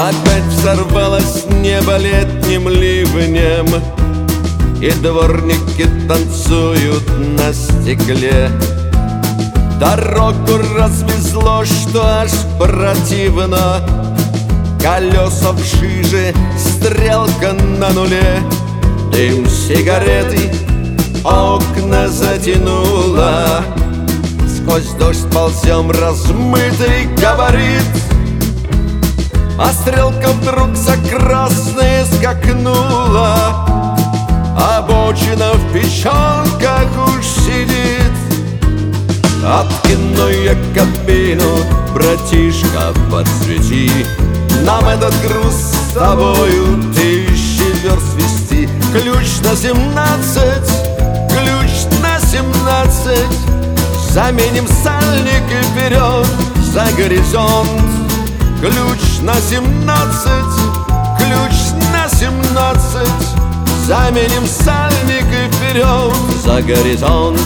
Опять взорвалось небо летним ливнем, и дворники танцуют на стекле. Дорогу развезло, что аж противно, колеса в жиже, стрелка на нуле. Дым сигареты окна затянуло, сквозь дождь ползем размытый габарит. А стрелка вдруг за красное скакнула, обочина в печенках уж сидит. Откину я кабину, братишка, подсвети нам этот груз с тобою 1000 верст вести. Ключ на 17, ключ на 17, заменим сальник и вперед за горизонт. Ключ на 17, ключ на 17, заменим сальник и вперед за горизонт.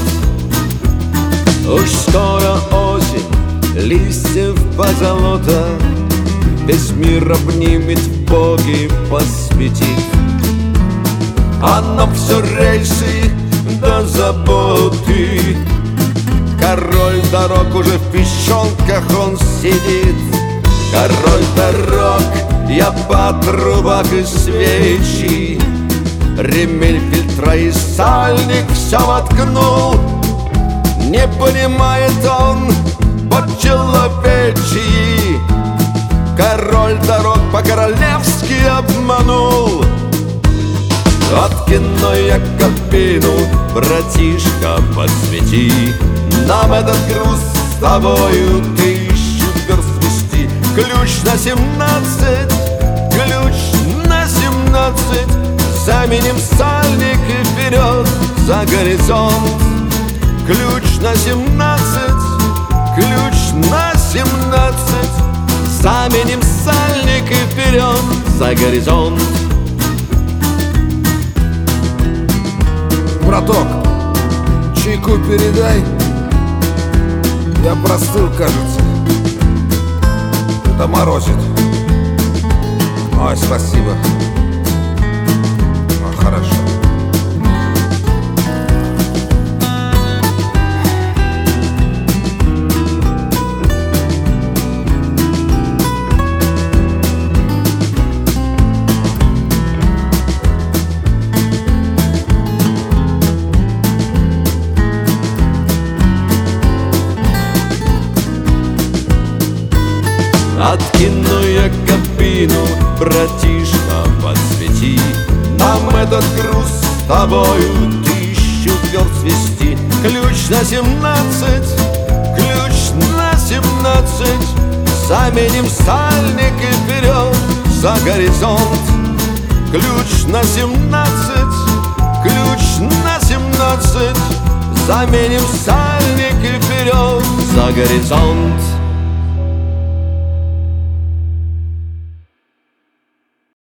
Уж скоро осень, листьев позолота, весь мир обнимет, в боги посвятит. А нам все рельсы до заботы, король дорог уже в песчанках он сидит. Король дорог, я по трубах и свечи, ремень фильтра и сальник все воткнул. Не понимает он по-человечьи, король дорог по-королевски обманул. Откину я кабину, братишка, посвети нам этот груз с тобою 1000 верст вести. Ключ на 17, ключ на 17, заменим сальник и вперед за горизонт. Ключ на 17, ключ на 17, заменим сальник и вперед за горизонт. Браток, чайку передай. Я простыл, кажется. Это морозит. Ой, спасибо. Хорошо. Откину я кабину, братишка, подсвети нам этот груз с тобою 1000 верст вести. Ключ на 17, ключ на 17, заменим сальник и вперед за горизонт. Ключ на 17, ключ на 17, заменим сальник и вперед за горизонт.